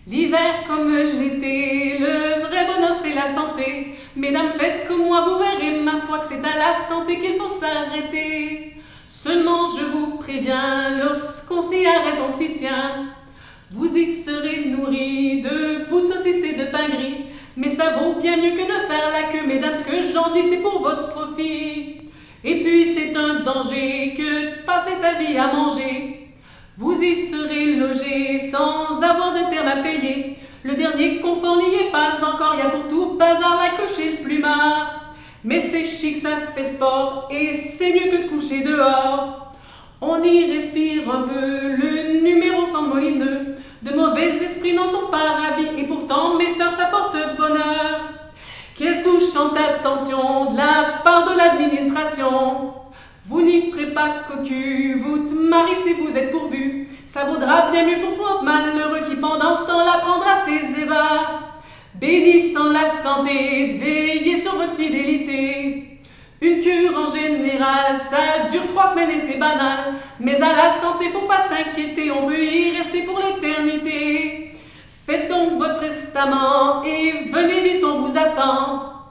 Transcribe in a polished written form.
L'hiver comme l'été, le vrai bonheur c'est la santé. Mesdames, faites comme moi, vous verrez ma foi que c'est à la santé qu'il faut s'arrêter. Seulement je vous préviens, lorsqu'on s'y arrête, on s'y tient. Vous y serez nourris de bouts de saucisses et de pain gris. Mais ça vaut bien mieux que de faire la queue, mesdames, ce que j'en dis c'est pour votre profit. Et puis c'est un danger que de passer sa vie à manger. Vous y serez logés sans avoir de terme à payer. Le dernier confort n'y est pas encore, y a pour tout bazar la cruche et le plumard. Mais c'est chic, ça fait sport et c'est mieux que de coucher dehors. On y respire un peu, le numéro semble molineux. De mauvais esprits n'en sont pas ravis et pourtant mes sœurs ça porte bonheur. Quelle touchante attention de la part de l'administration. Vous n'y ferez pas cocu, vous te mariez si vous êtes pourvu. Ça vaudra bien mieux pour pauvre malheureux qui pendant ce temps-là prendra ses ébats. Bénissant la santé, de veiller sur votre fidélité. Une cure en général, ça dure 3 semaines et c'est banal. Mais à la santé, faut pas s'inquiéter, on peut y rester pour l'éternité. Faites donc votre testament et venez vite, on vous attend.